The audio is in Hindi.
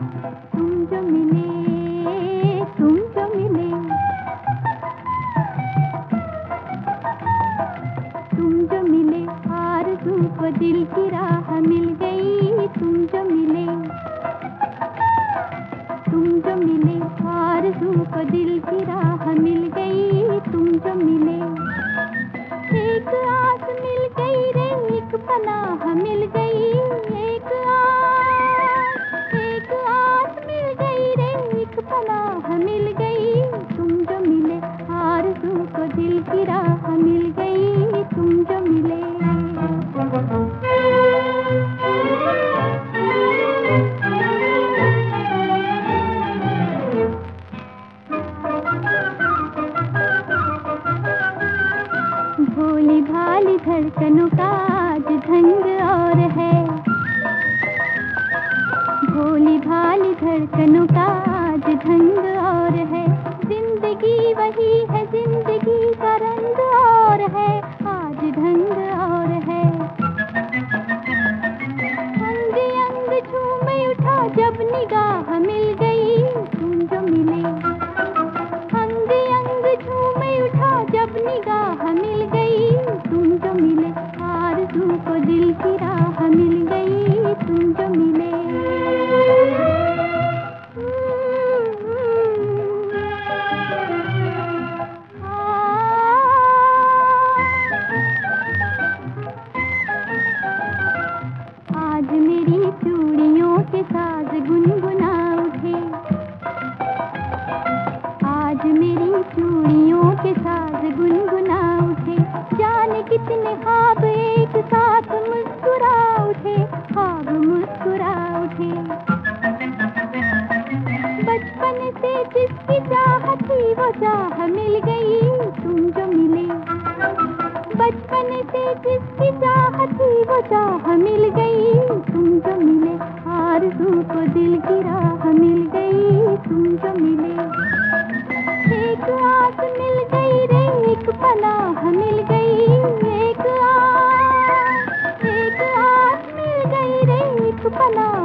तुम जो मिले, तुम जो मिले, तुम जो मिले, आरज़ू को दिल की राह मिल गई। तुम जो मिले, तुम जो मिले, आरज़ू को दिल की राह मिल गई। तुम जो मिले, एक आस मिल गई रे, एक पनाह मिल गई। एक आस मिल गई रे, एक पनाह मिल गई। तुम जो मिले, आरज़ू को दिल की राह मिल गई। तुम जो मिले, भोली भाली धड़कनों का आज ढंग और है, भोली भाली धड़कनों का आज ढंग और है। जिंदगी वही है, जिंदगी का रंग और है, आज ढंग और है। अंग अंग झूम उठा जब निगाह मिल गई। तुम जो मिले, अंग अंग झूम उठा जब निगाह मिल गई। तुम जो मिले, आरज़ू को दिल की राह मिल गई। तुम जो मिले, आज मेरी चूड़ियों के साज गुनगुना उठे, आज मेरी चूड़ियों के साज गुनगुना उठे। जाने कितने ख्वाब एक साथ मुस्कुरा उठे, ख्वाब मुस्कुरा उठे। बचपन से जिसकी चाहत थी वो चाह मिल गई। तुम जो मिले, बचपन से जिसकी चाहत थी वो चाह मिल गई। तुम जो मिले, आरज़ू को दिल की राह मिल गई। तुम जो मिले, एक आस मिल गई रे, एक पनाह मिल गई। एक आस मिल गई रे, एक पनाह